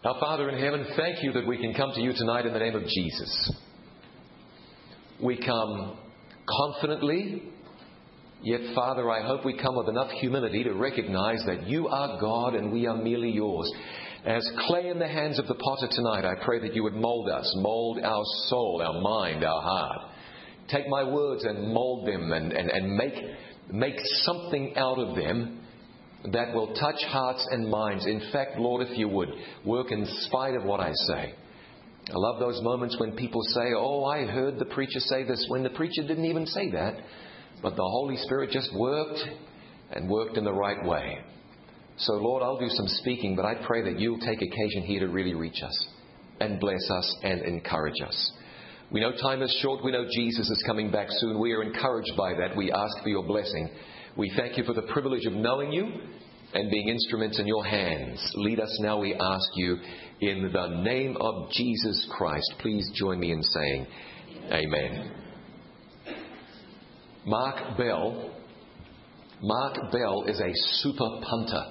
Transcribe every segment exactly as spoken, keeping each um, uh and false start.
Our Father in heaven, thank you that we can come to you tonight in the name of Jesus. We come confidently, yet, Father, I hope we come with enough humility to recognize that you are God and we are merely yours. As clay in the hands of the potter tonight, I pray that you would mold us, mold our soul, our mind, our heart. Take my words and mold them and, and, and make, make something out of them that will touch hearts and minds. In fact, Lord, if you would, work in spite of what I say. I love those moments when people say, oh, I heard the preacher say this, when the preacher didn't even say that. But the Holy Spirit just worked and worked in the right way. So, Lord, I'll do some speaking, but I pray that you'll take occasion here to really reach us and bless us and encourage us. We know time is short. We know Jesus is coming back soon. We are encouraged by that. We ask for your blessing. We thank you for the privilege of knowing you and being instruments in your hands. Lead us now, we ask you, in the name of Jesus Christ. Please join me in saying amen. Mark Bell. Mark Bell is a super punter.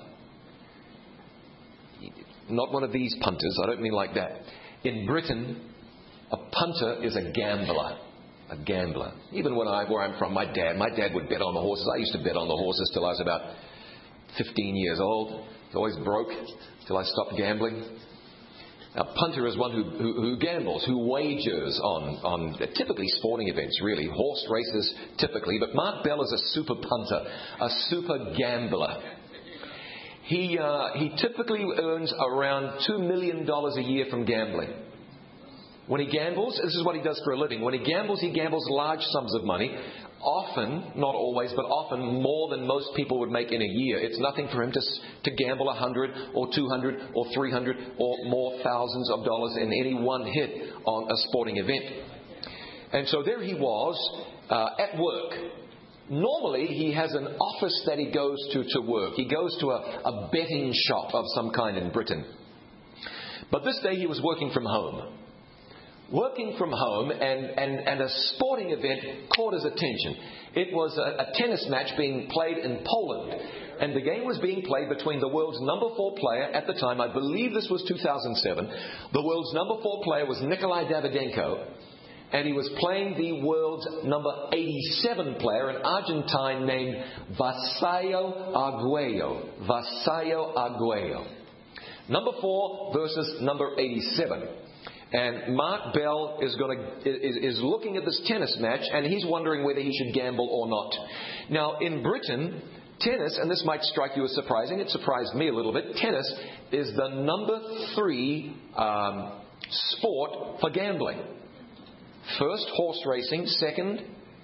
Not one of these punters. I don't mean like that. In Britain, a punter is a gambler. A gambler. Even when I, where I'm from, my dad, my dad would bet on the horses. I used to bet on the horses till I was about fifteen years old. I was always broke till I stopped gambling. A punter is one who, who, who gambles, who wagers on, on typically sporting events, really. Horse races, typically. But Mark Bell is a super punter, a super gambler. He, uh, he typically earns around two million dollars a year from gambling. When he gambles, this is what he does for a living. When he gambles, he gambles large sums of money. Often, not always, but often more than most people would make in a year. It's nothing for him to, to gamble a hundred or two hundred or three hundred or more thousands of dollars in any one hit on a sporting event. And so there he was uh, at work. Normally, he has an office that he goes to to work. He goes to a, a betting shop of some kind in Britain. But this day he was working from home. Working from home, and, and, and a sporting event caught his attention. It was a, a tennis match being played in Poland. And the game was being played between the world's number four player at the time. I believe this was two thousand seven. The world's number four player was Nikolai Davydenko. And he was playing the world's number eighty-seven player, an Argentine named Vasallo Arguello. Vasallo Arguello. Number four versus number eighty-seven. And Mark Bell is going to is, is looking at this tennis match, and he's wondering whether he should gamble or not. Now, in Britain, tennis, and this might strike you as surprising, it surprised me a little bit, tennis is the number three um, sport for gambling. First, horse racing. Second,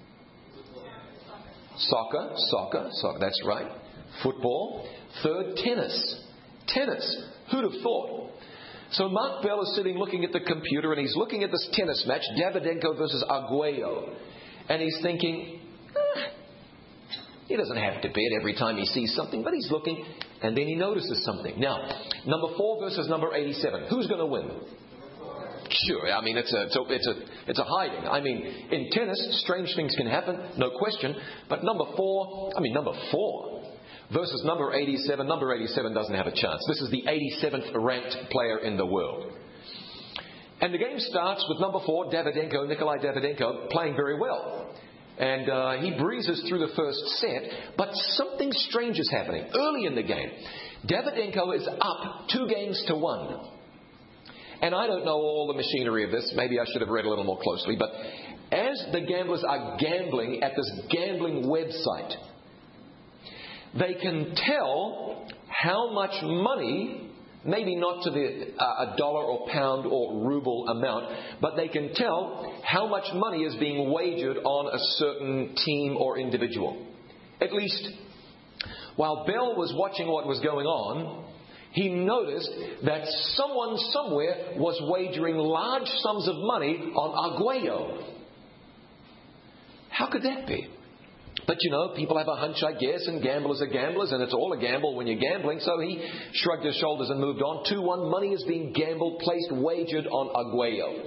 soccer. Soccer. Soccer. That's right. Football. Third, tennis. Tennis. Who'd have thought? So Mark Bell is sitting looking at the computer, and he's looking at this tennis match, Davydenko versus Arguello. And he's thinking, eh, he doesn't have to bet every time he sees something, but he's looking, and then he notices something. Now, number four versus number eighty-seven. Who's going to win? Sure, I mean, it's a, it's a, it's a, it's a hiding. I mean, in tennis, strange things can happen, no question. But number four, I mean, number four versus number eighty-seven, number eighty-seven doesn't have a chance. This is the eighty-seventh ranked player in the world. And the game starts with number four, Davydenko, Nikolai Davydenko, playing very well. And uh, he breezes through the first set, but something strange is happening. Early in the game, Davydenko is up two games to one. And I don't know all the machinery of this. Maybe I should have read a little more closely. But as the gamblers are gambling at this gambling website, they can tell how much money, maybe not to the uh, a dollar or pound or ruble amount, but they can tell how much money is being wagered on a certain team or individual. At least, while Bell was watching what was going on, he noticed that someone somewhere was wagering large sums of money on Arguello. How could that be? But you know, people have a hunch, I guess, and gamblers are gamblers, and it's all a gamble when you're gambling. So he shrugged his shoulders and moved on. two one, money is being gambled, placed, wagered on Arguello.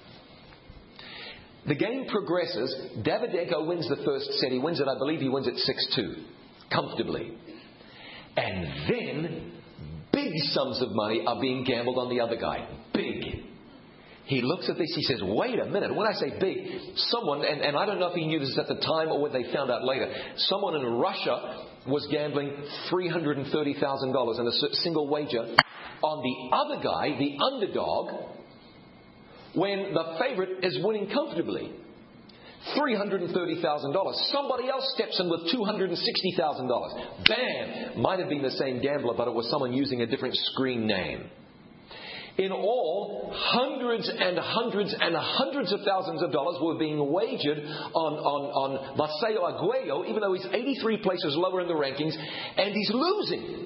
The game progresses. Davydenko wins the first set. He wins it, I believe he wins it six two, comfortably. And then big sums of money are being gambled on the other guy. Big. He looks at this, he says, wait a minute. When I say big, someone, and, and I don't know if he knew this at the time or whether they found out later, someone in Russia was gambling three hundred thirty thousand dollars in a single wager on the other guy, the underdog, when the favorite is winning comfortably. three hundred thirty thousand dollars. Somebody else steps in with two hundred sixty thousand dollars. Bam! Might have been the same gambler, but it was someone using a different screen name. In all, hundreds and hundreds and hundreds of thousands of dollars were being wagered on, on, on Maceo Aguayo, even though he's eighty-three places lower in the rankings, and he's losing.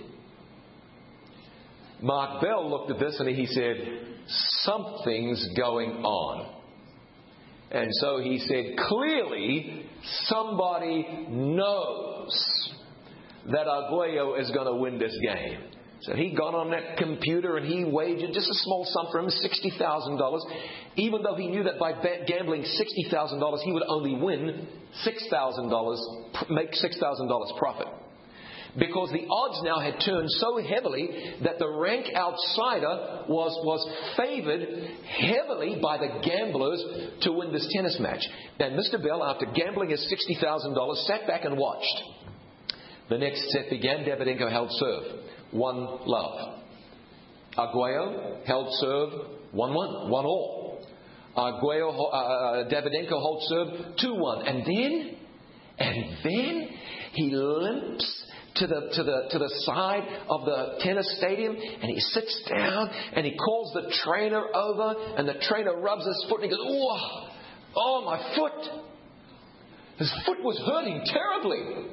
Mark Bell looked at this and he said, something's going on. And so he said, clearly somebody knows that Aguayo is going to win this game. So he got on that computer and he wagered just a small sum for him, sixty thousand dollars. Even though he knew that by gambling sixty thousand dollars, he would only win six thousand dollars, make six thousand dollars profit. Because the odds now had turned so heavily that the rank outsider was, was favored heavily by the gamblers to win this tennis match. And Mister Bell, after gambling his sixty thousand dollars, sat back and watched. The next set began. Davydenko held serve. One love. Aguayo held serve. One one. One all. Aguayo, uh, Davydenko holds serve. Two one. And then, and then he limps to the to the to the side of the tennis stadium, and he sits down and he calls the trainer over, and the trainer rubs his foot and he goes, "Oh, oh my foot!" His foot was hurting terribly.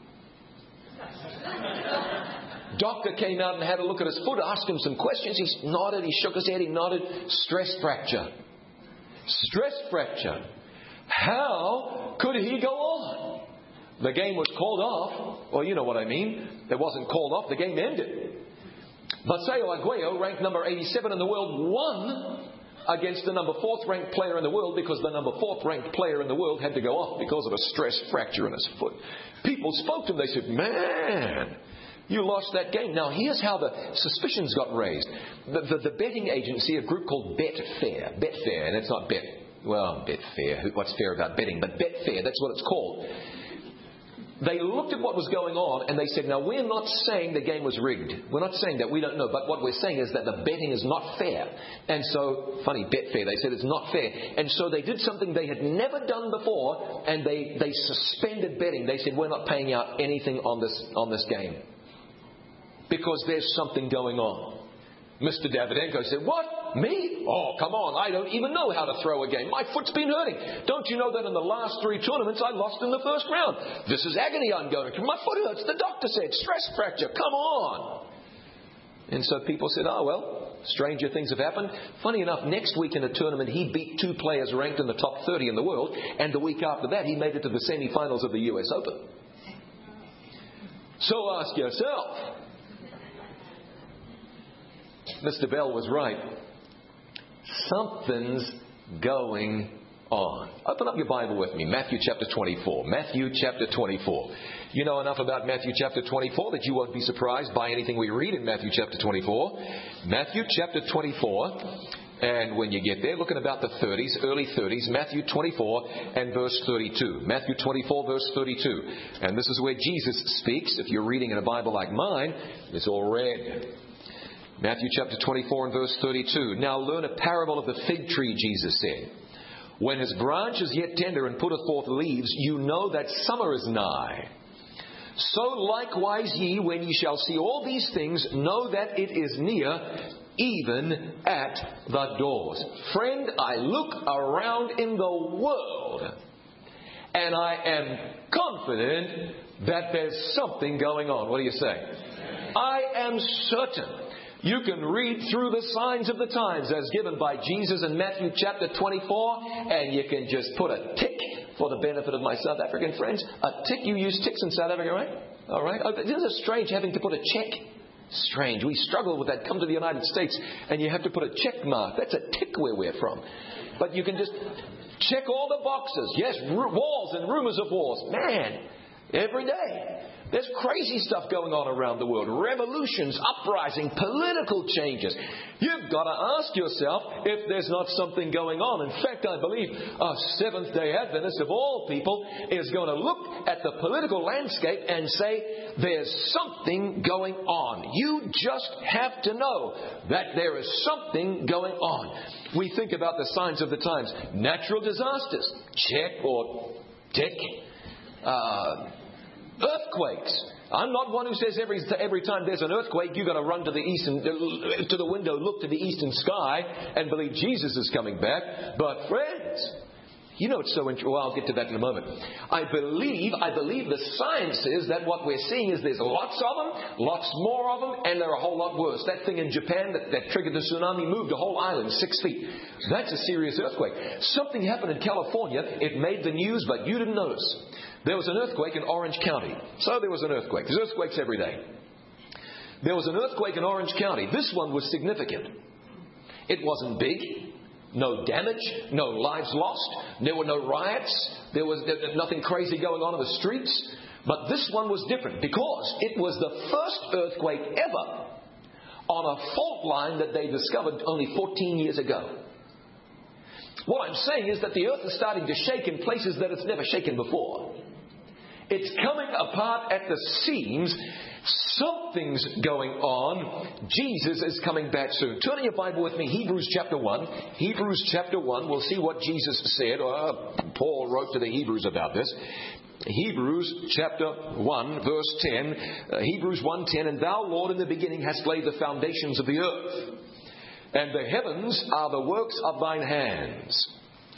Doctor came out and had a look at his foot, asked him some questions. He nodded, he shook his head, he nodded. Stress fracture. Stress fracture. How could he go on? The game was called off. Well, you know what I mean. It wasn't called off. The game ended. Maceo Aguayo, ranked number eighty-seven in the world, won against the number fourth ranked player in the world because the number fourth ranked player in the world had to go off because of a stress fracture in his foot. People spoke to him. They said, man, you lost that game. Now, here's how the suspicions got raised. The, the, the betting agency, a group called Betfair. Betfair, and it's not Bet... Well, Betfair. What's fair about betting? But Betfair, that's what it's called. They looked at what was going on and they said, now, we're not saying the game was rigged. We're not saying that. We don't know. But what we're saying is that the betting is not fair. And so, funny, Betfair, they said it's not fair. And so they did something they had never done before, and they, they suspended betting. They said, we're not paying out anything on this on this game because there's something going on. Mister Davydenko said, what? Me? Oh, come on. I don't even know how to throw a game. My foot's been hurting. Don't you know that in the last three tournaments I lost in the first round? This is agony I'm going through. My foot hurts. The doctor said, stress fracture. Come on. And so people said, oh, well, stranger things have happened. Funny enough, next week in a tournament, he beat two players ranked in the top thirty in the world. And the week after that, he made it to the semi-finals of the U S Open. So ask yourself, Mister Bell was right. Something's going on. Open up your Bible with me. Matthew chapter twenty-four. Matthew chapter twenty-four. You know enough about Matthew chapter twenty-four that you won't be surprised by anything we read in Matthew chapter twenty-four. Matthew chapter twenty-four. And when you get there, look at about the thirties, early thirties, Matthew twenty-four and verse thirty-two. Matthew twenty-four, verse thirty-two. And this is where Jesus speaks. If you're reading in a Bible like mine, it's all red. Matthew chapter twenty-four and verse thirty-two. Now learn a parable of the fig tree, Jesus said. When his branch is yet tender and putteth forth leaves, you know that summer is nigh. So likewise ye, when ye shall see all these things, know that it is near, even at the doors. Friend, I look around in the world, and I am confident that there's something going on. What do you say? I am certain. You can read through the signs of the times as given by Jesus in Matthew chapter twenty-four, and you can just put a tick for the benefit of my South African friends. A tick, you use ticks in South Africa, right? All right. Oh, isn't it strange having to put a check? Strange. We struggle with that. Come to the United States and you have to put a check mark. That's a tick where we're from. But you can just check all the boxes. Yes, walls and rumors of wars. Man, every day. There's crazy stuff going on around the world. Revolutions, uprising, political changes. You've got to ask yourself if there's not something going on. In fact, I believe a Seventh-day Adventist of all people is going to look at the political landscape and say, there's something going on. You just have to know that there is something going on. We think about the signs of the times. Natural disasters. Check or tick. Uh, earthquakes. I'm not one who says every every time there's an earthquake, you've got to run to the eastern to the window, look to the eastern sky, and believe Jesus is coming back. But friends, you know it's so interesting. Well, I'll get to that in a moment. I believe, I believe the science is that what we're seeing is there's lots of them, lots more of them, and they're a whole lot worse. That thing in Japan that, that triggered the tsunami moved a whole island six feet. That's a serious earthquake. Something happened in California. It made the news, but you didn't notice. There was an earthquake in Orange County. So there was an earthquake. There's earthquakes every day. There was an earthquake in Orange County. This one was significant. It wasn't big. No damage. No lives lost. There were no riots. There was nothing crazy going on in the streets. But this one was different because it was the first earthquake ever on a fault line that they discovered only fourteen years ago. What I'm saying is that the earth is starting to shake in places that it's never shaken before. It's coming apart at the seams. Something's going on. Jesus is coming back soon. Turn in your Bible with me, Hebrews chapter one. Hebrews chapter one. We'll see what Jesus said. Or Paul wrote to the Hebrews about this. Hebrews chapter one, verse ten. Uh, Hebrews one ten. And thou, Lord, in the beginning hast laid the foundations of the earth. And the heavens are the works of thine hands.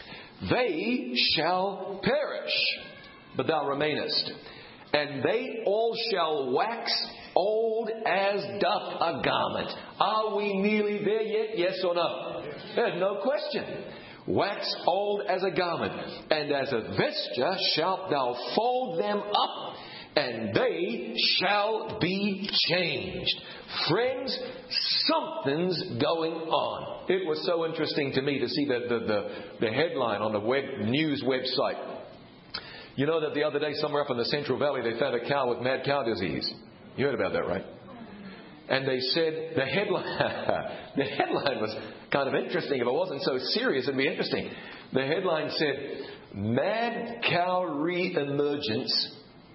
They shall perish, but thou remainest. And they all shall wax old as doth a garment. Are we nearly there yet? Yes or no? There's no question. Wax old as a garment. And as a vesture shalt thou fold them up, and they shall be changed. Friends, something's going on. It was so interesting to me to see the, the, the, the headline on the web news website. You know that the other day, somewhere up in the Central Valley, they found a cow with mad cow disease. You heard about that, right? And they said, the headline, the headline was kind of interesting. If it wasn't so serious, it'd be interesting. The headline said, mad cow re-emergence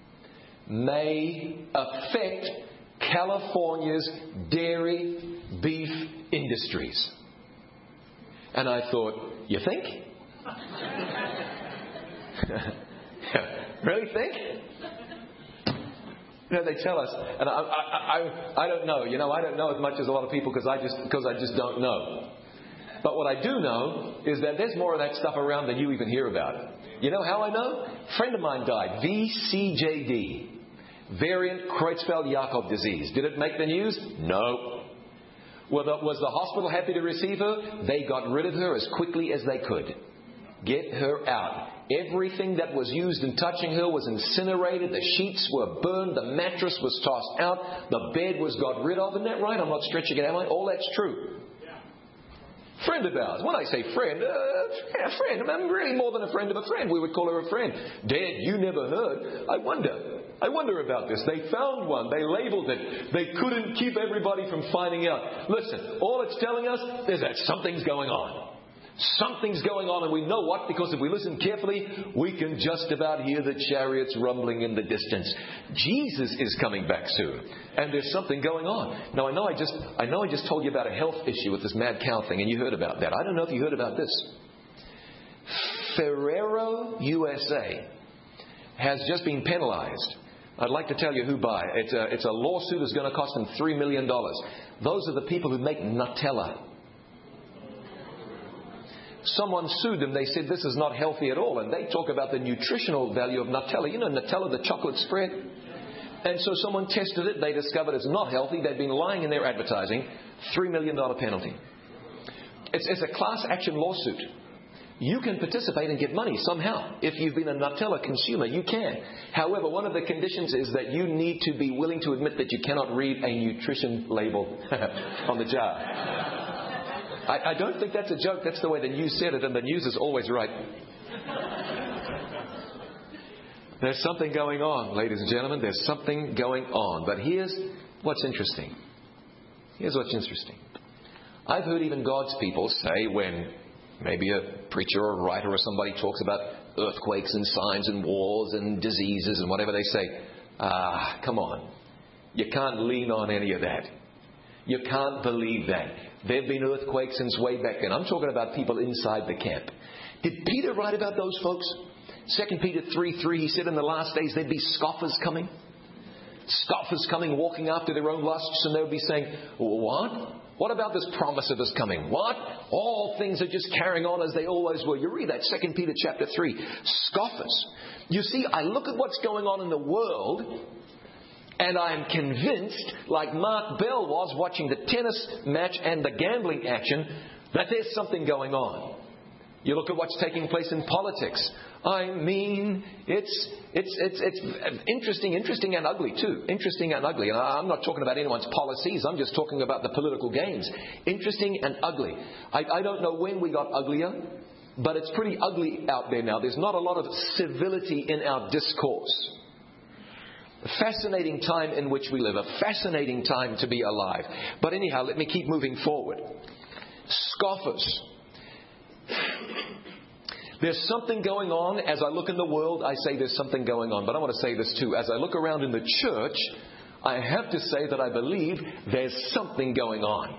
may affect California's dairy beef industries. And I thought, you think? Really think? You know, they tell us, and I, I, I, I don't know. You know, I don't know as much as a lot of people because I just because I just don't know. But what I do know is that there's more of that stuff around than you even hear about. You know how I know? A friend of mine died, V C J D, variant Creutzfeldt-Jakob disease. Did it make the news? No. Was the, was the hospital happy to receive her? They got rid of her as quickly as they could. Get her out. Everything that was used in touching her was incinerated. The sheets were burned. The mattress was tossed out. The bed was got rid of. Isn't that right? I'm not stretching it, am I? All that's true. Yeah. Friend of ours. When I say friend, uh, yeah, friend. I'm really more than a friend of a friend. We would call her a friend. Dead, you never heard. I wonder. I wonder about this. They found one. They labeled it. They couldn't keep everybody from finding out. Listen, all it's telling us is that something's going on. Something's going on, and we know what, because if we listen carefully, we can just about hear the chariots rumbling in the distance. Jesus is coming back soon, and there's something going on. Now, I know I just I know I just told you about a health issue with this mad cow thing, and you heard about that. I don't know if you heard about this. Ferrero U S A has just been penalized. I'd like to tell you who by. It's a, it's a lawsuit that's going to cost them three million dollars. Those are the people who make Nutella. Someone sued them. They said this is not healthy at all. And they talk about the nutritional value of Nutella. You know, Nutella, the chocolate spread. And so someone tested it. They discovered it's not healthy. They've been lying in their advertising. three million dollars penalty. It's, it's a class action lawsuit. You can participate and get money somehow. If you've been a Nutella consumer, you can. However, one of the conditions is that you need to be willing to admit that you cannot read a nutrition label on the jar. I, I don't think that's a joke. That's the way the news said it, and the news is always right. There's something going on, ladies and gentlemen. There's something going on. But here's what's interesting. Here's what's interesting. I've heard even God's people say when maybe a preacher or a writer or somebody talks about earthquakes and signs and wars and diseases and whatever, they say, ah, come on. You can't lean on any of that. You can't believe that. There have been earthquakes since way back then. I'm talking about people inside the camp. Did Peter write about those folks? Second Peter three three, he said in the last days there'd be scoffers coming. Scoffers coming, walking after their own lusts, and they'll be saying, what? What about this promise of us coming? What? All things are just carrying on as they always were. You read that, Second Peter chapter three. Scoffers. You see, I look at what's going on in the world, and I am convinced, like Mark Bell was watching the tennis match and the gambling action, that there's something going on. You look at what's taking place in politics. I mean, it's it's it's it's interesting, interesting and ugly too. Interesting and ugly. And I'm not talking about anyone's policies. I'm just talking about the political games. Interesting and ugly. I, I don't know when we got uglier, but it's pretty ugly out there now. There's not a lot of civility in our discourse. A fascinating time in which we live. A fascinating time to be alive. But anyhow, let me keep moving forward. Scoffers. There's something going on. As I look in the world, I say there's something going on. But I want to say this too. As I look around in the church, I have to say that I believe there's something going on.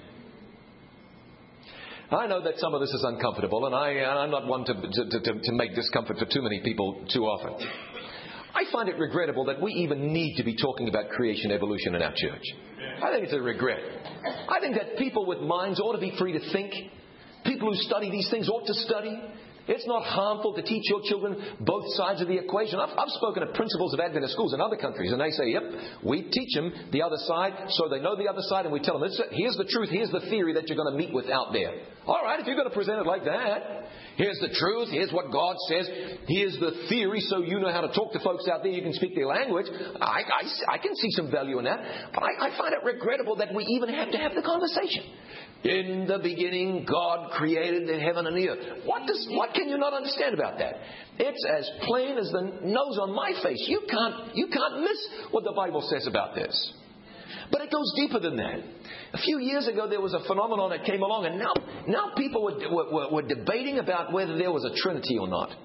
I know that some of this is uncomfortable, and I, I'm not one to, to, to, to make discomfort for too many people too often. I find it regrettable that we even need to be talking about creation evolution in our church. I think it's a regret. I think that people with minds ought to be free to think. People who study these things ought to study. It's not harmful to teach your children both sides of the equation. I've, I've spoken at principals of Adventist schools in other countries, and they say, yep, we teach them the other side so they know the other side, and we tell them, here's the truth, here's the theory that you're going to meet with out there. All right, if you're going to present it like that, here's the truth, here's what God says, here's the theory so you know how to talk to folks out there, you can speak their language. I, I, I can see some value in that, but I, I find it regrettable that we even have to have the conversation. In the beginning, God created the heaven and the earth. What does, what can you not understand about that? It's as plain as the nose on my face. You can't, you can't miss what the Bible says about this. But it goes deeper than that. A few years ago, there was a phenomenon that came along, and now, now people were, were, were debating about whether there was a Trinity or not.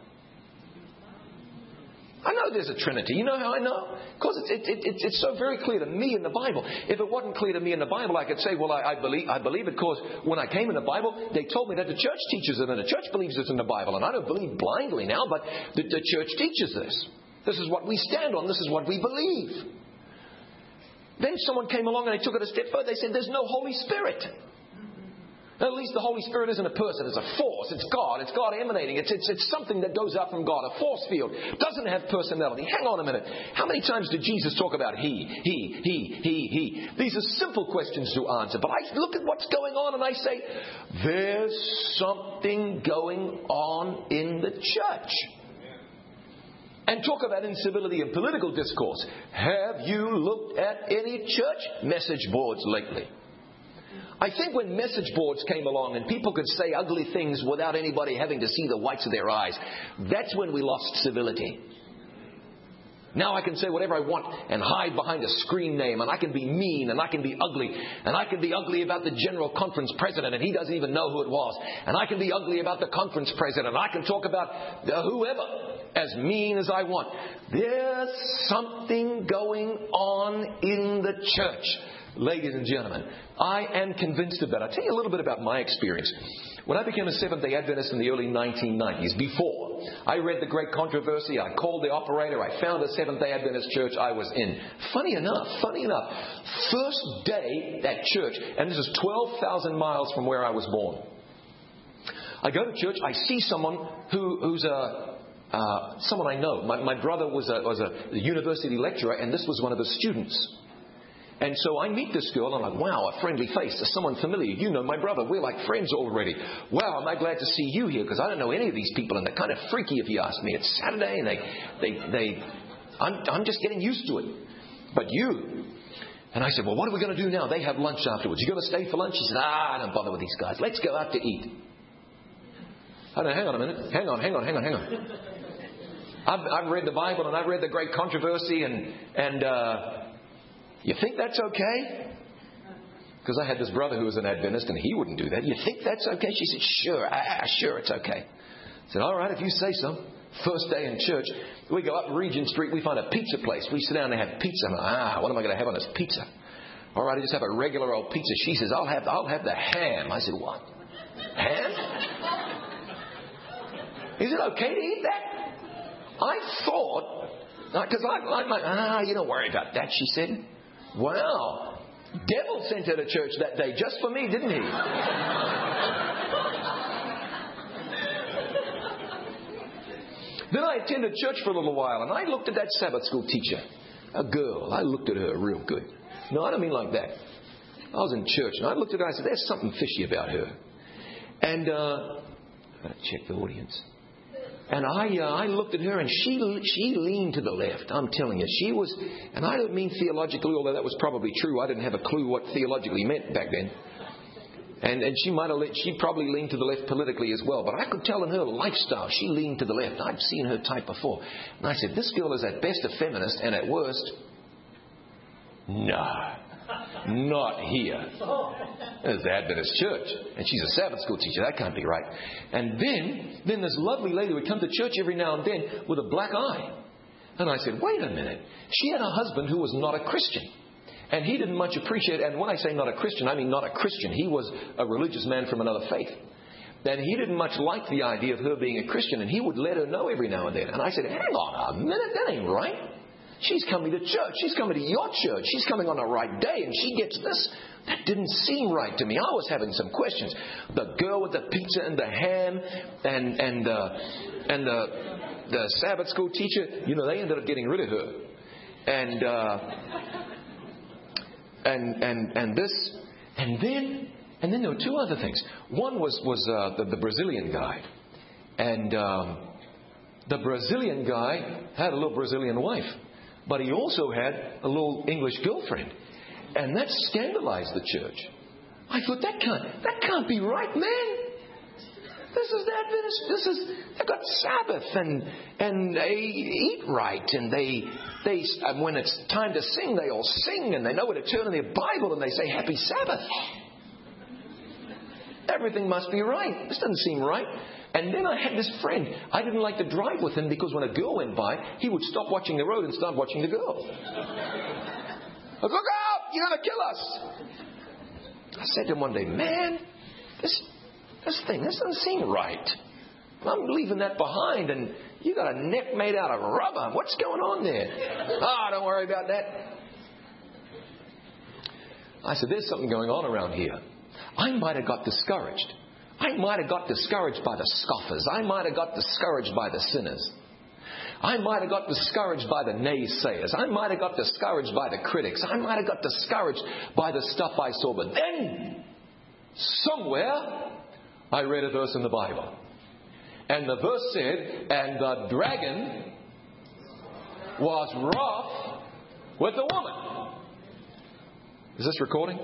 I know there's a Trinity. You know how I know? Because it, it, it, it's so very clear to me in the Bible. If it wasn't clear to me in the Bible, I could say, well, I, I believe I believe it because when I came in the Bible, they told me that the church teaches it, and the church believes it's in the Bible. And I don't believe blindly now, but the, the church teaches this. This is what we stand on. This is what we believe. Then someone came along and they took it a step further. They said, there's no Holy Spirit. At least the Holy Spirit isn't a person. It's a force. It's God. It's God emanating. It's, it's, it's something that goes out from God. A force field. Doesn't have personality. Hang on a minute. How many times did Jesus talk about he, he, he, he, he? These are simple questions to answer. But I look at what's going on and I say, there's something going on in the church. And talk about incivility and political discourse. Have you looked at any church message boards lately? I think when message boards came along and people could say ugly things without anybody having to see the whites of their eyes, that's when we lost civility. Now I can say whatever I want and hide behind a screen name, and I can be mean, and I can be ugly, and I can be ugly about the General Conference president, and he doesn't even know who it was, and I can be ugly about the conference president, I can talk about whoever as mean as I want. There's something going on in the church. Ladies and gentlemen, I am convinced of that. I'll tell you a little bit about my experience. When I became a Seventh-day Adventist in the early nineteen nineties, before I read The Great Controversy, I called the operator, I found a Seventh-day Adventist church I was in. Funny enough, funny enough, first day at church, and this is twelve thousand miles from where I was born. I go to church, I see someone who, who's a... Uh, someone I know. My, my brother was a, was a university lecturer, and this was one of his students. And so I meet this girl, and I'm like, wow, a friendly face. There's someone familiar. You know my brother. We're like friends already. Wow, am I glad to see you here, because I don't know any of these people, and they're kind of freaky if you ask me. It's Saturday, and they, they, they, I'm, I'm just getting used to it. But you... And I said, well, what are we going to do now? They have lunch afterwards. You going to stay for lunch? She said, ah, I don't bother with these guys. Let's go out to eat. I don't know, hang on a minute. Hang on, hang on, hang on, hang on. I've, I've read the Bible and I've read the great controversy and, and uh, you think that's okay? Because I had this brother who was an Adventist and he wouldn't do that. You think that's okay? She said, sure, ah, sure, it's okay. I said, all right, if you say so. First day in church, we go up Regent Street, we find a pizza place. We sit down and have pizza. I'm like, ah, what am I going to have on this pizza? All right, I just have a regular old pizza. She says, I'll have I'll have the ham. I said, what? Ham? Is it okay to eat that? I thought, because I, I'm like, ah, you don't worry about that, she said. Wow. Devil sent her to church that day just for me, didn't he? Then I attended church for a little while, and I looked at that Sabbath school teacher, a girl. I looked at her real good. No, I don't mean like that. I was in church, and I looked at her and I said, there's something fishy about her. And uh, I've got to check the audience. And I uh, I looked at her, and she she leaned to the left. I'm telling you, she was, and I don't mean theologically, although that was probably true. I didn't have a clue what theologically meant back then. And and she might have she probably leaned to the left politically as well. But I could tell in her lifestyle, she leaned to the left. I'd seen her type before. And I said, this girl is at best a feminist, and at worst, no, not here. There's the Adventist church. And she's a Sabbath school teacher. That can't be right. And then, then this lovely lady would come to church every now and then with a black eye. And I said, wait a minute. She had a husband who was not a Christian. And he didn't much appreciate, and when I say not a Christian, I mean not a Christian. He was a religious man from another faith. And he didn't much like the idea of her being a Christian, and he would let her know every now and then. And I said, hang on a minute, that ain't right. She's coming to church. She's coming to your church. She's coming on the right day, and she gets this. That didn't seem right to me. I was having some questions. The girl with the pizza and the ham and and uh, and the the Sabbath school teacher, you know, they ended up getting rid of her. And uh, and and and this, and then and then there were two other things. One was was uh, the, the Brazilian guy, and um, the Brazilian guy had a little Brazilian wife. But he also had a little English girlfriend. And that scandalized the church. I thought, that can't, that can't be right, man. This is the Adventist. This is, they've got Sabbath and, and they eat right. And they, they, when it's time to sing, they all sing. And they know where to turn in their Bible and they say, Happy Sabbath. Everything must be right. This doesn't seem right. And then I had this friend. I didn't like to drive with him because when a girl went by, he would stop watching the road and start watching the girl. I'd, look out! You're going to kill us! I said to him one day, man, this this thing, this doesn't seem right. I'm leaving that behind and you got a neck made out of rubber. What's going on there? Ah, oh, don't worry about that. I said, there's something going on around here. I might have got discouraged. I might have got discouraged by the scoffers. I might have got discouraged by the sinners. I might have got discouraged by the naysayers. I might have got discouraged by the critics. I might have got discouraged by the stuff I saw. But then, somewhere, I read a verse in the Bible. And the verse said, and the dragon was wroth with the woman. Is this recording?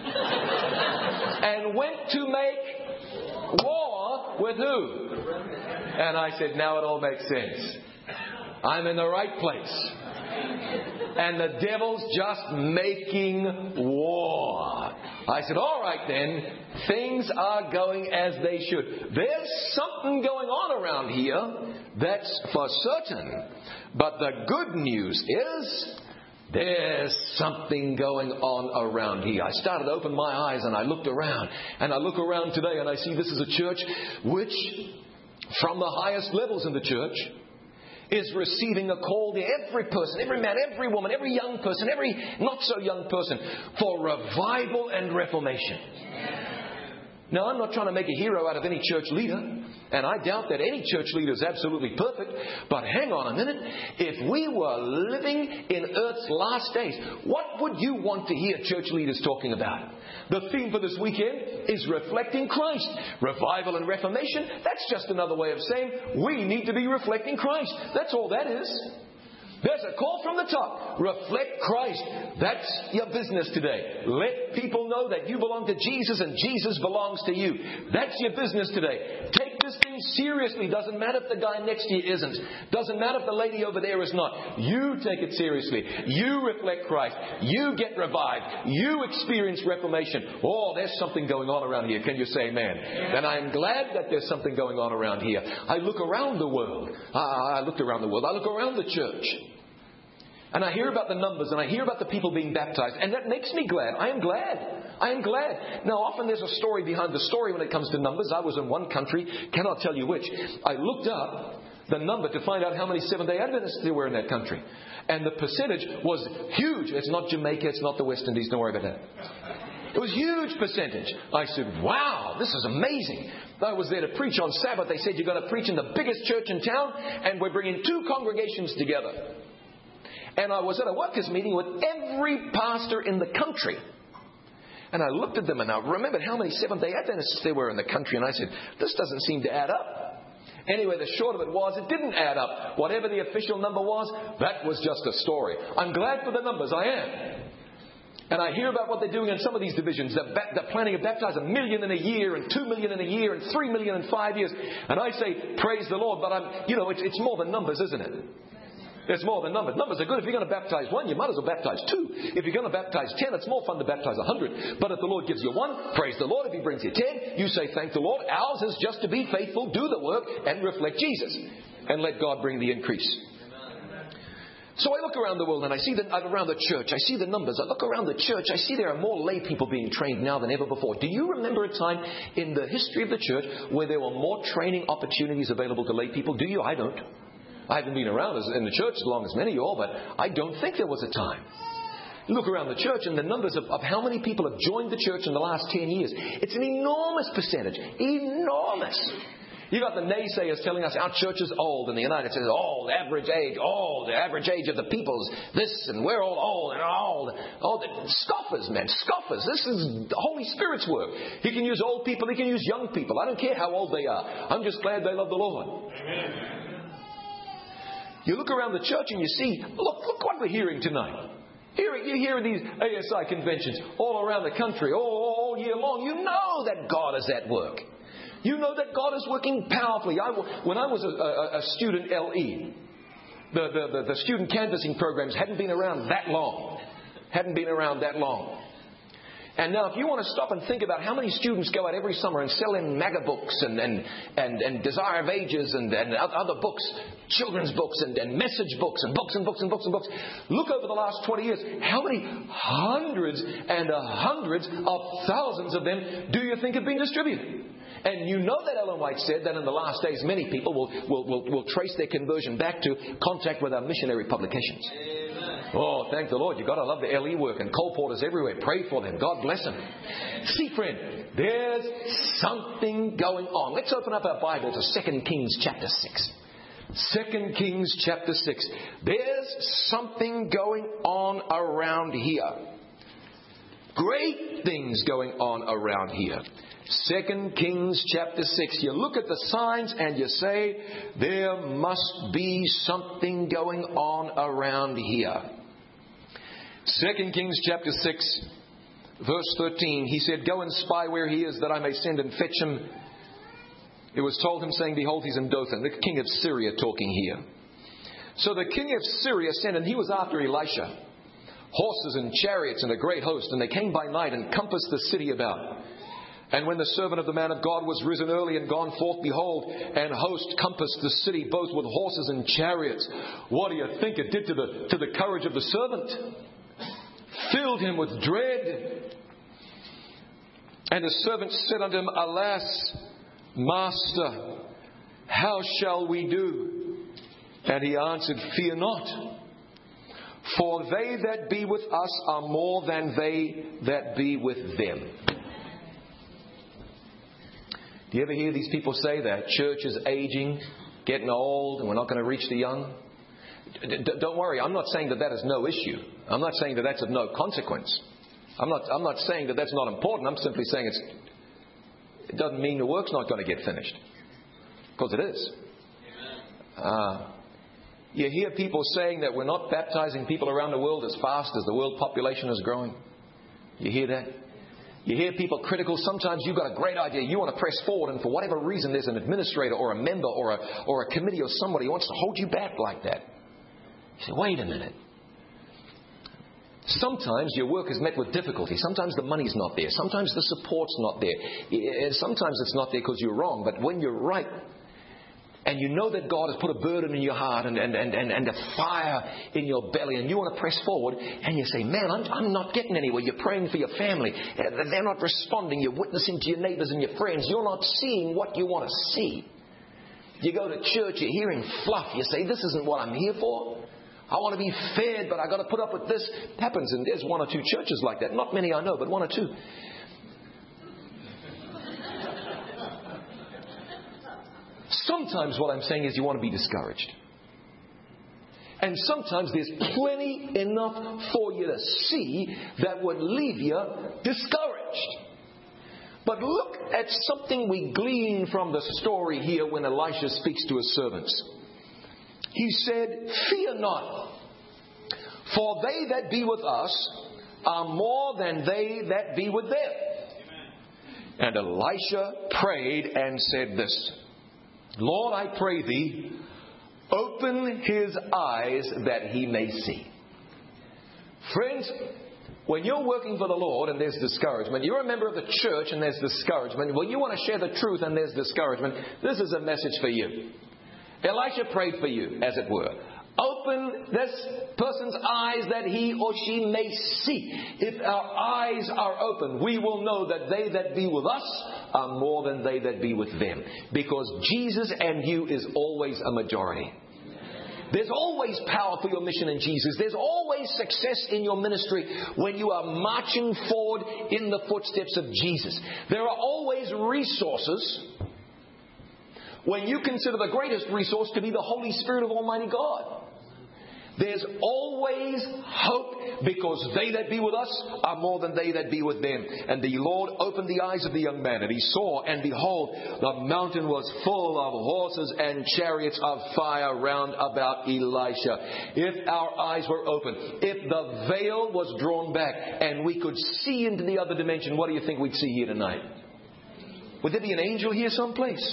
And went to make war with who? And I said, now it all makes sense. I'm in the right place. And the devil's just making war. I said, all right then, things are going as they should. There's something going on around here that's for certain. But the good news is, there's something going on around here. I started to open my eyes and I looked around. And I look around today and I see this is a church which, from the highest levels in the church, is receiving a call to every person, every man, every woman, every young person, every not so young person, for revival and reformation. Now, I'm not trying to make a hero out of any church leader, and I doubt that any church leader is absolutely perfect, but hang on a minute. If we were living in Earth's last days, what would you want to hear church leaders talking about? The theme for this weekend is reflecting Christ. Revival and reformation, that's just another way of saying we need to be reflecting Christ. That's all that is. There's a call from the top. Reflect Christ. That's your business today. Let people know that you belong to Jesus and Jesus belongs to you. That's your business today. Take this those things seriously. Doesn't matter if the guy next to you isn't. Doesn't matter if the lady over there is not. You take it seriously. You reflect Christ. You get revived. You experience reformation. Oh, there's something going on around here. Can you say amen? And I'm glad that there's something going on around here. I look around the world. I, I looked around the world. I look around the church. And I hear about the numbers, and I hear about the people being baptized, and that makes me glad. I am glad. I am glad. Now, often there's a story behind the story when it comes to numbers. I was in one country, cannot tell you which. I looked up the number to find out how many Seventh-day Adventists there were in that country. And the percentage was huge. It's not Jamaica, it's not the West Indies, don't worry about that. It was a huge percentage. I said, wow, this is amazing. I was there to preach on Sabbath. They said, you're going to preach in the biggest church in town, and we're bringing two congregations together. And I was at a workers' meeting with every pastor in the country. And I looked at them and I remembered how many Seventh-day Adventists there were in the country. And I said, this doesn't seem to add up. Anyway, the short of it was, it didn't add up. Whatever the official number was, that was just a story. I'm glad for the numbers, I am. And I hear about what they're doing in some of these divisions. They're, ba- they're planning to baptize a million in a year, and two million in a year, and three million in five years. And I say, praise the Lord, but I'm, you know, it's, it's more than numbers, isn't it? There's more than numbers. Numbers are good. If you're going to baptize one, you might as well baptize two. If you're going to baptize ten, it's more fun to baptize a hundred. But if the Lord gives you one, praise the Lord. If He brings you ten, you say, thank the Lord. Ours is just to be faithful, do the work, and reflect Jesus. And let God bring the increase. So I look around the world and I see the, around the church. I see the numbers. I look around the church. I see there are more lay people being trained now than ever before. Do you remember a time in the history of the church where there were more training opportunities available to lay people? Do you? I don't. I haven't been around as, in the church as long as many of you all, but I don't think there was a time. You look around the church and the numbers of, of how many people have joined the church in the last ten years. It's an enormous percentage. Enormous. You got the naysayers telling us our church is old, and the United States, old, average age, old, the average age of the people's this, and we're all old and old. old. Scoffers, man, scoffers. This is the Holy Spirit's work. He can use old people, He can use young people. I don't care how old they are. I'm just glad they love the Lord. Amen. You look around the church and you see, look, look what we're hearing tonight. Here, you hear these A S I conventions all around the country, all, all year long. You know that God is at work. You know that God is working powerfully. I, when I was a, a, a student L E, the, the, the, the student canvassing programs hadn't been around that long. Hadn't been around that long. And now if you want to stop and think about how many students go out every summer and sell in MAGA books and, and, and, and Desire of Ages and, and other books, children's books and, and message books and books and books and books and books. Look over the last twenty years. How many hundreds and hundreds of thousands of them do you think have been distributed? And you know that Ellen White said that in the last days many people will, will, will, will trace their conversion back to contact with our missionary publications. Amen. Oh, thank the Lord. You've got to love the L E work and colporteurs everywhere. Pray for them. God bless them. See, friend, there's something going on. Let's open up our Bible to Second Kings chapter six. Second Kings chapter six. There's something going on around here. Great things going on around here. Second Kings chapter six. You look at the signs and you say, there must be something going on around here. Second Kings chapter six, verse thirteen. He said, go and spy where he is, that I may send and fetch him. It was told him, saying, behold, he's in Dothan. The king of Syria talking here. So the king of Syria sent, and he was after Elisha, horses and chariots and a great host. And they came by night and compassed the city about. And when the servant of the man of God was risen early and gone forth, behold, an host compassed the city, both with horses and chariots. What do you think it did to the, to the courage of the servant? Filled him with dread. And the servant said unto him, alas, master, how shall we do? And he answered, fear not. For they that be with us are more than they that be with them. Do you ever hear these people say that church is aging, getting old, and we're not going to reach the young? D- don't worry, I'm not saying that that is no issue. I'm not saying that that's of no consequence. I'm not, I'm not saying that that's not important. I'm simply saying it's, it doesn't mean the work's not going to get finished. Because it is. Uh, you hear people saying that we're not baptizing people around the world as fast as the world population is growing. You hear that? You hear people critical. Sometimes you've got a great idea. You want to press forward, and for whatever reason, there's an administrator or a member or a, or a committee or somebody who wants to hold you back like that. You say, wait a minute. Sometimes your work is met with difficulty. Sometimes the money's not there. Sometimes the support's not there. Sometimes it's not there because you're wrong. But when you're right, and you know that God has put a burden in your heart and, and, and, and, and a fire in your belly, and you want to press forward, and you say, man, I'm, I'm not getting anywhere. You're praying for your family. They're not responding. You're witnessing to your neighbors and your friends. You're not seeing what you want to see. You go to church, you're hearing fluff. You say, this isn't what I'm here for. I want to be fed, but I've got to put up with this. It happens, and there's one or two churches like that. Not many I know, but one or two. Sometimes what I'm saying is you want to be discouraged. And sometimes there's plenty enough for you to see that would leave you discouraged. But look at something we glean from the story here when Elisha speaks to his servants. He said, fear not, for they that be with us are more than they that be with them. And Elisha prayed and said this, Lord, I pray thee, open his eyes that he may see. Friends, when you're working for the Lord and there's discouragement, you're a member of the church and there's discouragement, when you want to share the truth and there's discouragement, this is a message for you. Elisha prayed for you, as it were. Open this person's eyes that he or she may see. If our eyes are open, we will know that they that be with us are more than they that be with them. Because Jesus and you is always a majority. There's always power for your mission in Jesus. There's always success in your ministry when you are marching forward in the footsteps of Jesus. There are always resources when you consider the greatest resource to be the Holy Spirit of Almighty God. There's always hope because they that be with us are more than they that be with them. And the Lord opened the eyes of the young man, and he saw, and behold, the mountain was full of horses and chariots of fire round about Elisha. If our eyes were open, if the veil was drawn back, and we could see into the other dimension, what do you think we'd see here tonight? Would there be an angel here someplace?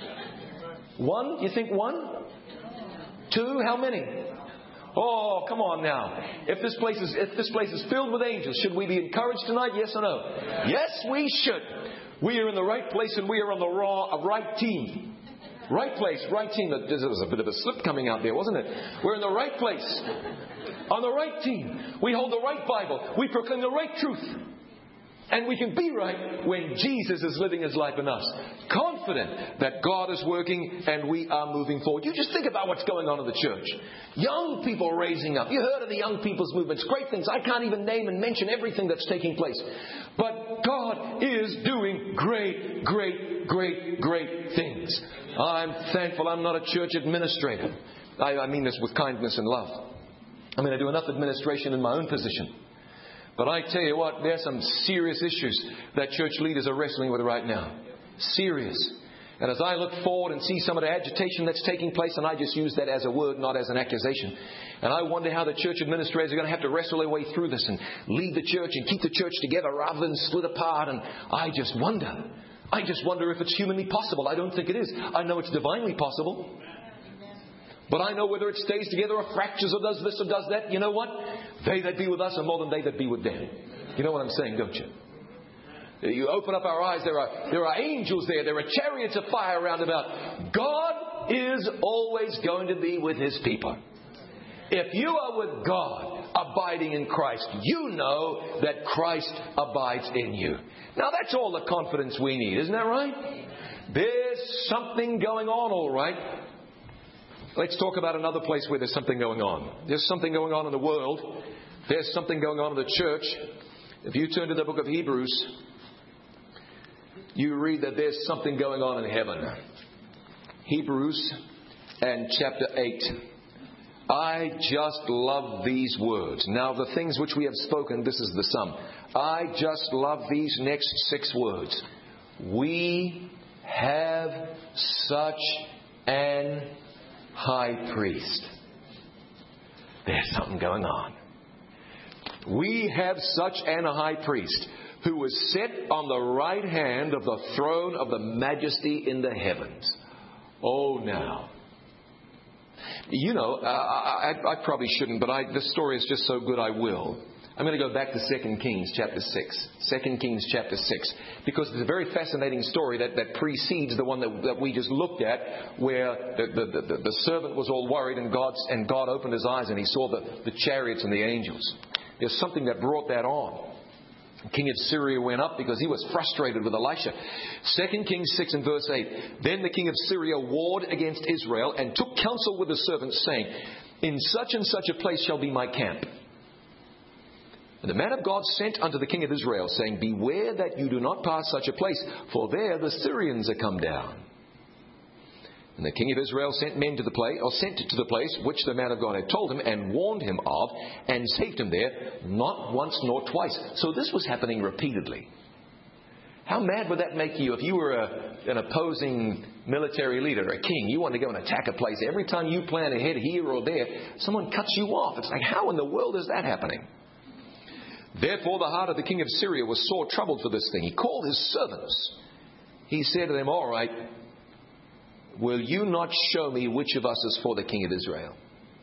One? You think one? Two? How many? Oh, come on now. If this place is if this place is filled with angels, should we be encouraged tonight? Yes or no? Yes, yes we should. We are in the right place and we are on the raw, right team. Right place, right team. There was a bit of a slip coming out there, wasn't it? We're in the right place. On the right team. We hold the right Bible. We proclaim the right truth. And we can be right when Jesus is living his life in us. Confident that God is working and we are moving forward. You just think about what's going on in the church. Young people raising up. You heard of the young people's movements. Great things. I can't even name and mention everything that's taking place. But God is doing great, great, great, great things. I'm thankful I'm not a church administrator. I, I mean this with kindness and love. I mean, I do enough administration in my own position. But I tell you what, there are some serious issues that church leaders are wrestling with right now. Serious. And as I look forward and see some of the agitation that's taking place, and I just use that as a word, not as an accusation. And I wonder how the church administrators are going to have to wrestle their way through this and lead the church and keep the church together rather than split apart. And I just wonder. I just wonder if it's humanly possible. I don't think it is. I know it's divinely possible. But I know whether it stays together or fractures or does this or does that, you know what? They that be with us are more than they that be with them. You know what I'm saying, don't you? You open up our eyes, there are there are angels there, there are chariots of fire round about. God is always going to be with his people. If you are with God, abiding in Christ, you know that Christ abides in you. Now that's all the confidence we need, isn't that right? There's something going on, all right. Let's talk about another place where there's something going on. There's something going on in the world. There's something going on in the church. If you turn to the book of Hebrews, you read that there's something going on in heaven. Hebrews and chapter eight. I just love these words. Now, the things which we have spoken, this is the sum. I just love these next six words. We have such an high priest. There's something going on. We have such an high priest. who was set on the right hand of the throne of the majesty in the heavens. Oh, now. You know, uh, I, I probably shouldn't, but I, this story is just so good I will. I'm going to go back to Second Kings chapter six. Second Kings chapter six. Because it's a very fascinating story that, that precedes the one that, that we just looked at, where the, the, the, the servant was all worried and God, and God opened his eyes and he saw the, the chariots and the angels. There's something that brought that on. The king of Syria went up because he was frustrated with Elisha. Second Kings six and verse eight. Then the king of Syria warred against Israel and took counsel with the servants, saying, in such and such a place shall be my camp. And the man of God sent unto the king of Israel, saying, beware that you do not pass such a place, for there the Syrians are come down. And the king of Israel sent men to the place, or sent to the place which the man of God had told him, and warned him of, and saved him there, not once nor twice. So this was happening repeatedly. How mad would that make you if you were a, an opposing military leader, a king? You wanted to go and attack a place. Every time you plan ahead here or there, someone cuts you off. It's like, how in the world is that happening? Therefore the heart of the king of Syria was sore troubled for this thing. He called his servants. He said to them, all right, will you not show me which of us is for the king of Israel?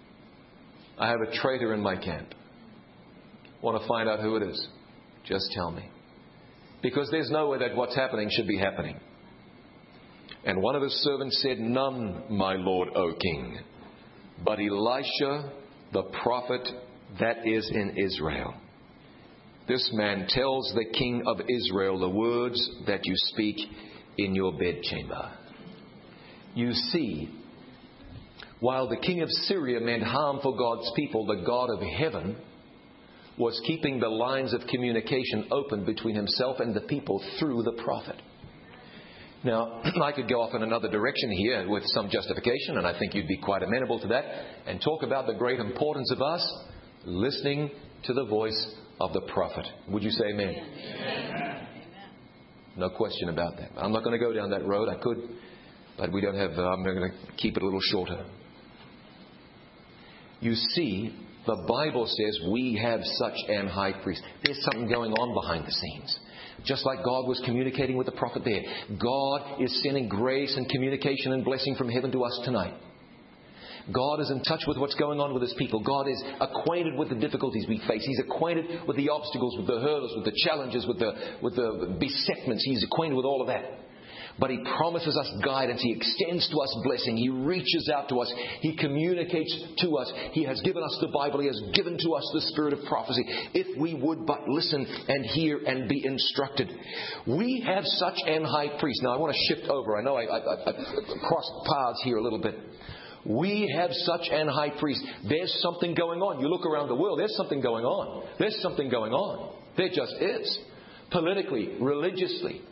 I have a traitor in my camp. Want to find out who it is? Just tell me. Because there's no way that what's happening should be happening. And one of his servants said, none, my lord, O king, but Elisha, the prophet that is in Israel. This man tells the king of Israel the words that you speak in your bedchamber. You see, while the king of Syria meant harm for God's people, the God of heaven was keeping the lines of communication open between himself and the people through the prophet. Now, I could go off in another direction here with some justification, and I think you'd be quite amenable to that, and talk about the great importance of us listening to the voice of the prophet. Would you say amen? Amen. No question about that. I'm not going to go down that road. I could, but we don't have, uh, I'm going to keep it a little shorter. You see, the Bible says we have such an high priest. There's something going on behind the scenes. Just like God was communicating with the prophet there. God is sending grace and communication and blessing from heaven to us tonight. God is in touch with what's going on with His people. God is acquainted with the difficulties we face. He's acquainted with the obstacles, with the hurdles, with the challenges, with the, with the besetments. He's acquainted with all of that. But He promises us guidance. He extends to us blessing. He reaches out to us. He communicates to us. He has given us the Bible. He has given to us the spirit of prophecy. If we would but listen and hear and be instructed. We have such an high priest. Now I want to shift over. I know I, I, I, I crossed paths here a little bit. We have such an high priest. There's something going on. You look around the world, there's something going on. There's something going on. There just is. Politically, religiously.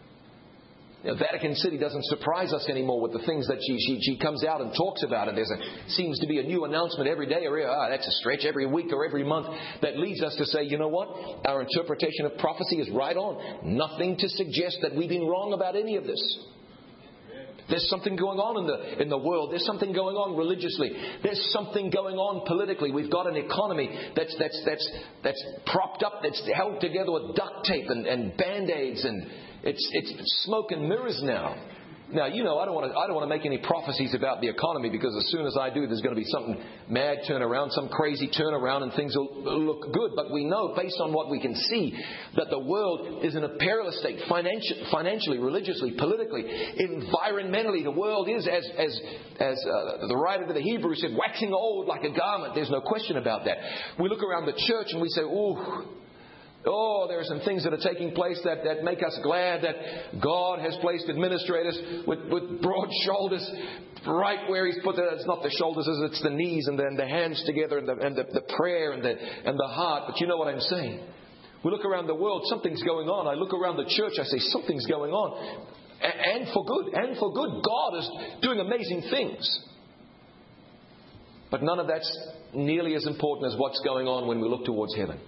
You know, Vatican City doesn't surprise us anymore with the things that she, she, she comes out and talks about. And there seems to be a new announcement every day, or ah, that's a stretch, every week or every month, that leads us to say, you know what? Our interpretation of prophecy is right on. Nothing to suggest that we've been wrong about any of this. There's something going on in the in the world. There's something going on religiously. There's something going on politically. We've got an economy that's that's that's that's propped up, that's held together with duct tape and, and band-aids, and it's it's smoke and mirrors now. Now, you know, I don't want to I don't want to make any prophecies about the economy, because as soon as I do, there's going to be something mad turnaround, some crazy turnaround, and things will look good. But we know, based on what we can see, that the world is in a perilous state, financially, financially, religiously, politically, environmentally. The world is, as as as uh, the writer of the Hebrews said, waxing old like a garment. There's no question about that. We look around the church and we say, ooh. Oh, there are some things that are taking place that, that make us glad that God has placed administrators with, with broad shoulders right where He's put them. It's not the shoulders, it's the knees and then the hands together and, the, and the, the prayer and the, and the heart. But you know what I'm saying. We look around the world, something's going on. I look around the church, I say something's going on. And for good, and for good. God is doing amazing things. But none of that's nearly as important as what's going on when we look towards heaven.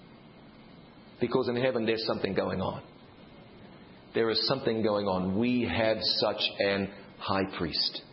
Because in heaven there's something going on. There is something going on. We have such an high priest.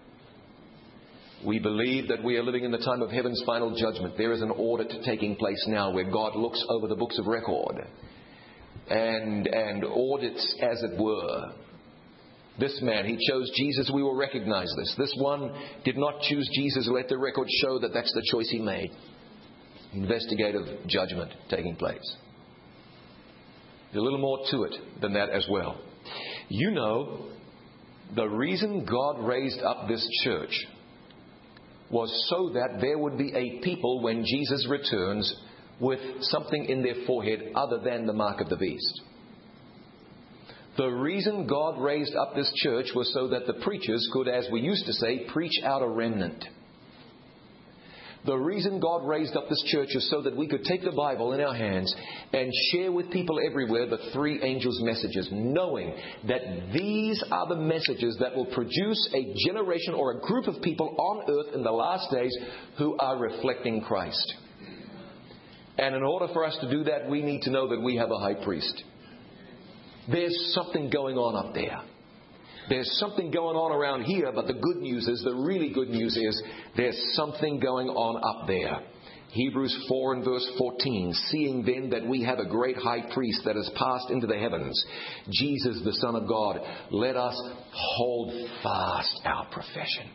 We believe that we are living in the time of heaven's final judgment. There is an audit taking place now where God looks over the books of record. and, and audits, as it were. This man, he chose Jesus. We will recognize this. This one did not choose Jesus. Let the record show that that's the choice he made. Investigative judgment taking place. There's a little more to it than that as well. You know, the reason God raised up this church was so that there would be a people when Jesus returns with something in their forehead other than the mark of the beast. The reason God raised up this church was so that the preachers could, as we used to say, preach out a remnant. The reason God raised up this church is so that we could take the Bible in our hands and share with people everywhere the three angels' messages, knowing that these are the messages that will produce a generation or a group of people on earth in the last days who are reflecting Christ. And in order for us to do that, we need to know that we have a high priest. There's something going on up there. There's something going on around here, but the good news is, the really good news is, there's something going on up there. Hebrews four and verse fourteen, seeing then that we have a great high priest that has passed into the heavens, Jesus the Son of God, let us hold fast our profession.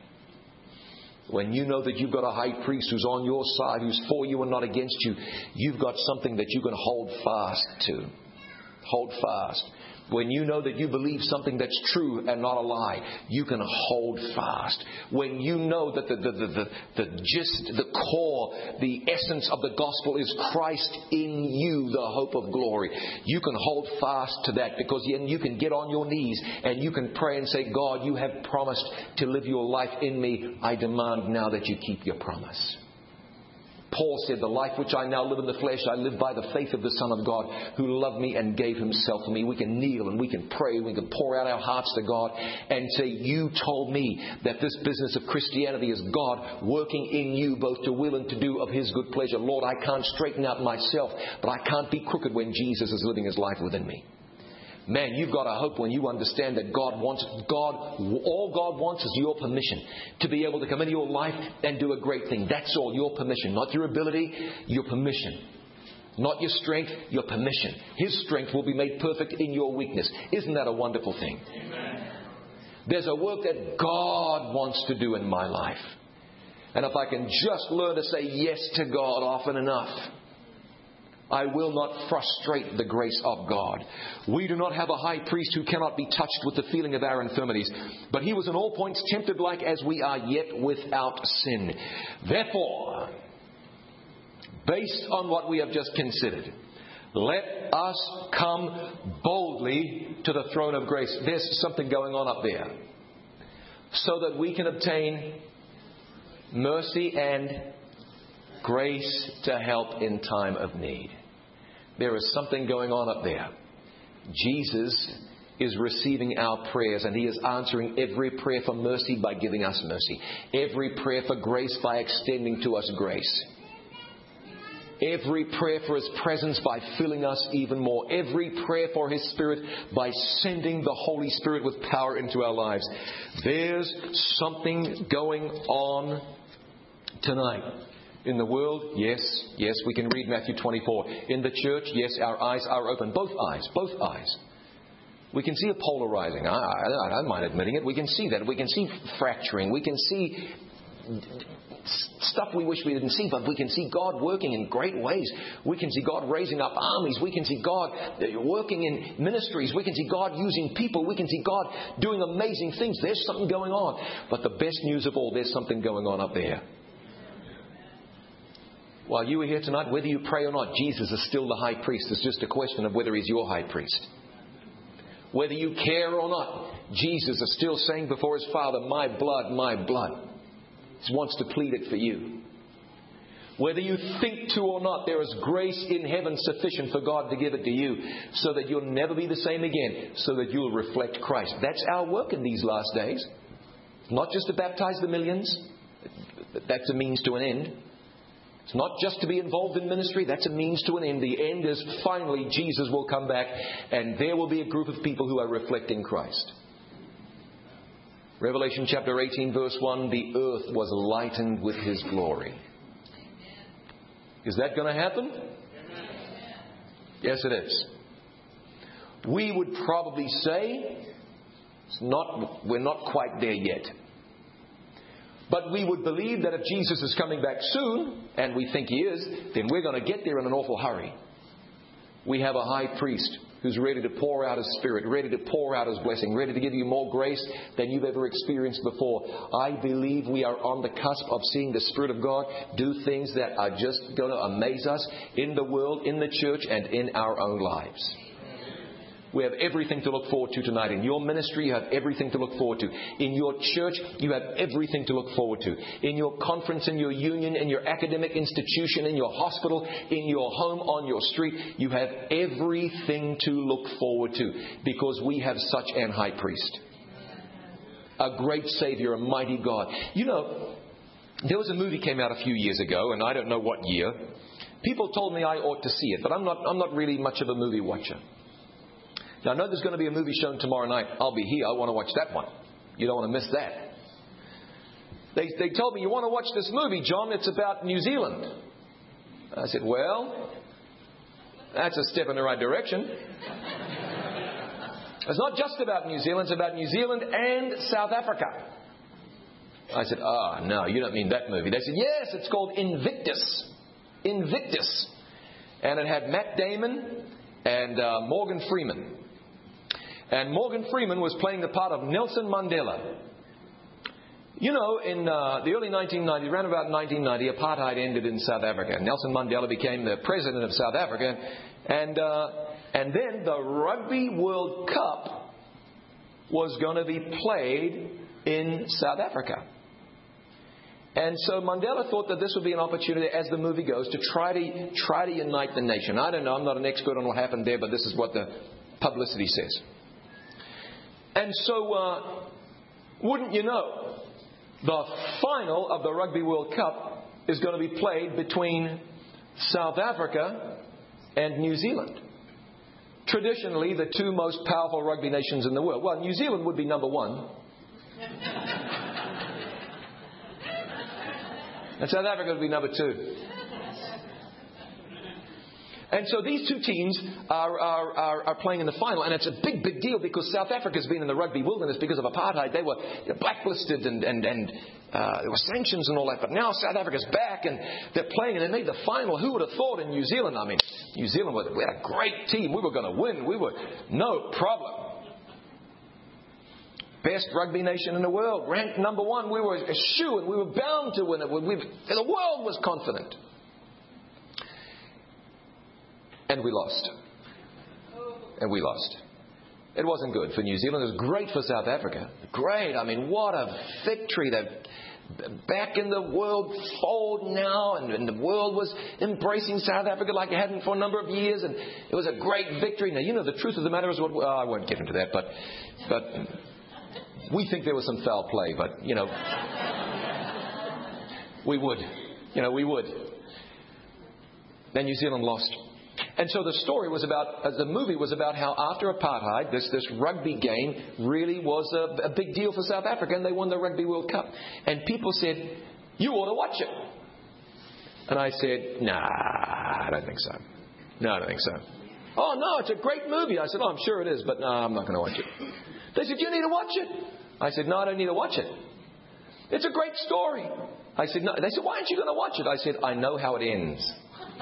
When you know that you've got a high priest who's on your side, who's for you and not against you, you've got something that you can hold fast to. Hold fast. When you know that you believe something that's true and not a lie, you can hold fast. When you know that the, the, the, the, the gist, the core, the essence of the gospel is Christ in you, the hope of glory, you can hold fast to that, because then you can get on your knees and you can pray and say, God, you have promised to live your life in me. I demand now that you keep your promise. Paul said, the life which I now live in the flesh, I live by the faith of the Son of God, who loved me and gave himself for me. We can kneel and we can pray. We can pour out our hearts to God and say, you told me that this business of Christianity is God working in you both to will and to do of his good pleasure. Lord, I can't straighten out myself, but I can't be crooked when Jesus is living his life within me. Man, you've got a hope when you understand that God wants, God, all God wants is your permission to be able to come into your life and do a great thing. That's all, your permission. Not your ability, your permission. Not your strength, your permission. His strength will be made perfect in your weakness. Isn't that a wonderful thing? Amen. There's a work that God wants to do in my life. And if I can just learn to say yes to God often enough, I will not frustrate the grace of God. We do not have a high priest who cannot be touched with the feeling of our infirmities, but he was in all points tempted like as we are, yet without sin. Therefore, based on what we have just considered, let us come boldly to the throne of grace. There's something going on up there, so that we can obtain mercy and grace to help in time of need. There is something going on up there. Jesus is receiving our prayers, and he is answering every prayer for mercy by giving us mercy. Every prayer for grace by extending to us grace. Every prayer for his presence by filling us even more. Every prayer for his Spirit by sending the Holy Spirit with power into our lives. There's something going on tonight. In the world, yes, yes, we can read Matthew twenty-four. In the church, yes, our eyes are open. Both eyes, both eyes. We can see a polarizing. I, I, I don't mind admitting it. We can see that. We can see fracturing. We can see stuff we wish we didn't see, but we can see God working in great ways. We can see God raising up armies. We can see God working in ministries. We can see God using people. We can see God doing amazing things. There's something going on. But the best news of all, there's something going on up there. While you are here tonight, whether you pray or not, Jesus is still the high priest. It's just a question of whether he's your high priest. Whether you care or not, Jesus is still saying before his Father, my blood, my blood. He wants to plead it for you. Whether you think to or not, there is grace in heaven sufficient for God to give it to you, so that you'll never be the same again, so that you'll reflect Christ. That's our work in these last days. Not just to baptize the millions. That's a means to an end. It's not just to be involved in ministry. That's a means to an end. The end is finally Jesus will come back, and there will be a group of people who are reflecting Christ. Revelation chapter eighteen verse one, the earth was lightened with his glory. Is that going to happen? Yes, it is. we would probably say, it's not, we're not quite there yet. But we would believe that if Jesus is coming back soon, and we think He is, then we're going to get there in an awful hurry. We have a high priest who's ready to pour out His Spirit, ready to pour out His blessing, ready to give you more grace than you've ever experienced before. I believe we are on the cusp of seeing the Spirit of God do things that are just going to amaze us in the world, in the church, and in our own lives. We have everything to look forward to tonight. In your ministry, you have everything to look forward to. In your church, you have everything to look forward to. In your conference, in your union, in your academic institution, in your hospital, in your home, on your street, you have everything to look forward to, because we have such an high priest. A great Savior, a mighty God. You know, there was a movie came out a few years ago, and I don't know what year. People told me I ought to see it, but I'm not, I'm not really much of a movie watcher. Now, I know there's going to be a movie shown tomorrow night. I'll be here. I want to watch that one. You don't want to miss that. They, they told me, you want to watch this movie, John? It's about New Zealand. I said, well, that's a step in the right direction. It's not just about New Zealand. It's about New Zealand and South Africa. I said, ah, oh, no, you don't mean that movie. They said, yes, it's called Invictus. Invictus. And it had Matt Damon and uh, Morgan Freeman. And Morgan Freeman was playing the part of Nelson Mandela. You know, in uh, the early nineteen nineties, around about nineteen ninety, apartheid ended in South Africa. Nelson Mandela became the president of South Africa. And, uh, and then the Rugby World Cup was going to be played in South Africa. And so Mandela thought that this would be an opportunity, as the movie goes, to try to try to unite the nation. I don't know, I'm not an expert on what happened there, but this is what the publicity says. And so, uh, wouldn't you know, the final of the Rugby World Cup is going to be played between South Africa and New Zealand. Traditionally, the two most powerful rugby nations in the world. Well, New Zealand would be number one. And South Africa would be number two. And so these two teams are, are, are, are playing in the final. And it's a big, big deal, because South Africa's been in the rugby wilderness because of apartheid. They were blacklisted and, and, and uh, there were sanctions and all that. But now South Africa's back and they're playing and they made the final. Who would have thought in New Zealand? I mean, New Zealand, was, we had a great team. We were going to win. We were no problem. Best rugby nation in the world. Ranked number one. We were a shoo and we were bound to win it. We, the world was confident. And we lost. And we lost. It wasn't good for New Zealand. It was great for South Africa. Great. I mean, what a victory. They're back in the world fold now. And, and the world was embracing South Africa like it hadn't for a number of years. And it was a great victory. Now, you know, the truth of the matter is, what, well, I won't get into that. But, but we think there was some foul play. But, you know, we would. You know, we would. Then New Zealand lost. And so the story was about, uh, the movie was about how after apartheid, this, this rugby game really was a, a big deal for South Africa, and they won the Rugby World Cup. And people said, you ought to watch it. And I said, nah, I don't think so. No, I don't think so. Oh, no, it's a great movie. I said, oh, I'm sure it is, but no, I'm not going to watch it. They said, you need to watch it. I said, no, I don't need to watch it. It's a great story. I said, no. They said, why aren't you going to watch it? I said, I know how it ends.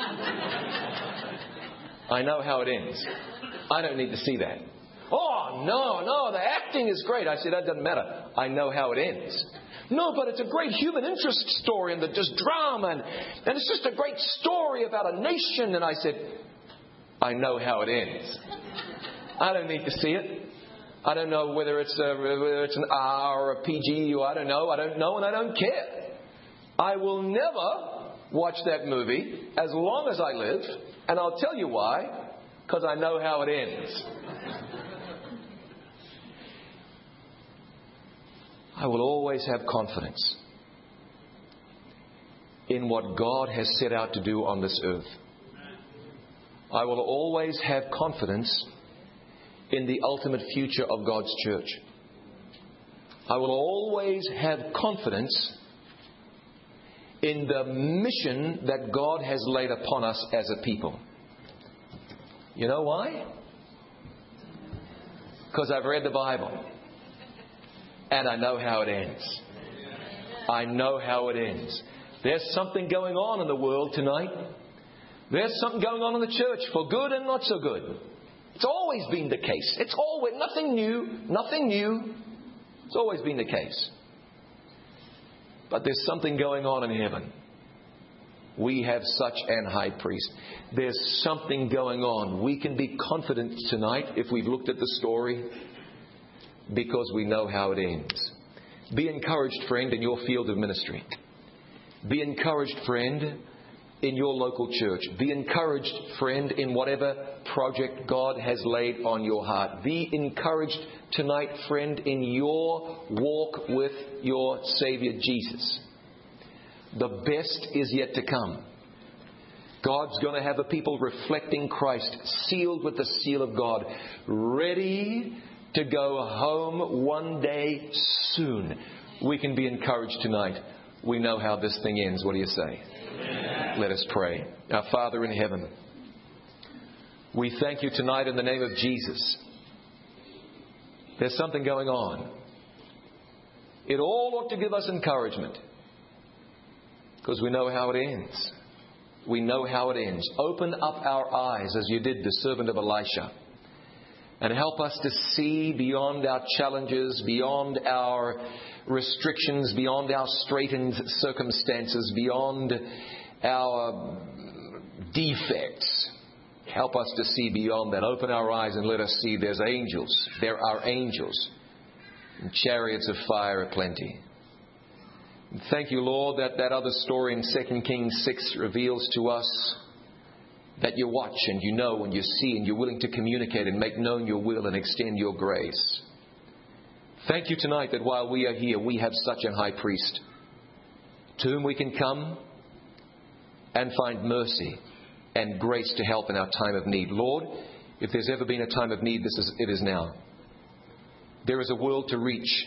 I know how it ends. I don't need to see that. Oh, no, no, the acting is great. I said, that doesn't matter. I know how it ends. No, but it's a great human interest story, and there's drama, and, and it's just a great story about a nation. And I said, I know how it ends. I don't need to see it. I don't know whether it's a, whether it's an R or a P G, or I don't know. I don't know, and I don't care. I will never watch that movie as long as I live. And I'll tell you why. Because I know how it ends. I will always have confidence in what God has set out to do on this earth. I will always have confidence in the ultimate future of God's church. I will always have confidence in the mission that God has laid upon us as a people. You know why? Because I've read the Bible. And I know how it ends. I know how it ends. There's something going on in the world tonight. There's something going on in the church for good and not so good. It's always been the case. It's always nothing new, nothing new. It's always been the case. But there's something going on in heaven. We have such an high priest. There's something going on. We can be confident tonight if we've looked at the story because we know how it ends. Be encouraged, friend, in your field of ministry. Be encouraged, friend, in your local church. Be encouraged, friend, in whatever project God has laid on your heart. Be encouraged tonight, friend, in your walk with your Savior Jesus. The best is yet to come. God's going to have a people reflecting Christ, sealed with the seal of God, ready to go home one day soon. We can be encouraged tonight. We know how this thing ends. What do you say? Amen. Let us pray. Our Father in heaven, we thank you tonight in the name of Jesus. There's something going on. It all ought to give us encouragement because we know how it ends. We know how it ends. Open up our eyes as you did the servant of Elisha and help us to see beyond our challenges, beyond our restrictions, beyond our straitened circumstances, beyond our defects. Help us to see beyond that. Open our eyes and let us see there's angels. There are angels. And chariots of fire aplenty. And thank you, Lord, that that other story in Second Kings six reveals to us that you watch and you know and you see and you're willing to communicate and make known your will and extend your grace. Thank you tonight that while we are here, we have such a high priest to whom we can come and find mercy and grace to help in our time of need. Lord, if there's ever been a time of need, this is it is now. There is a world to reach.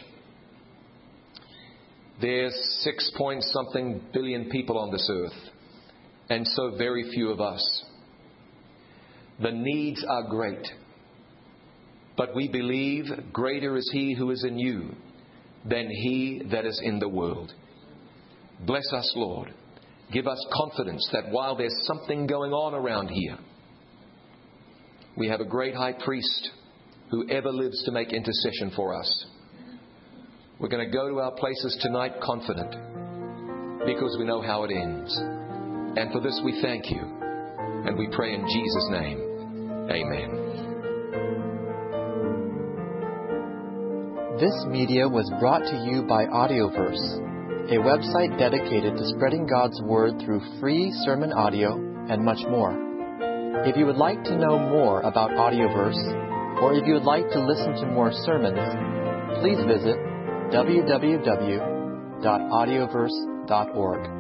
There's six point something billion people on this earth, and so very few of us. The needs are great, but we believe greater is He who is in you than he that is in the world. Bless us, Lord. Give us confidence that while there's something going on around here, we have a great high priest who ever lives to make intercession for us. We're going to go to our places tonight confident because we know how it ends. And for this we thank you. And we pray in Jesus' name. Amen. This media was brought to you by Audioverse, a website dedicated to spreading God's Word through free sermon audio and much more. If you would like to know more about Audioverse, or if you would like to listen to more sermons, please visit w w w dot audioverse dot org.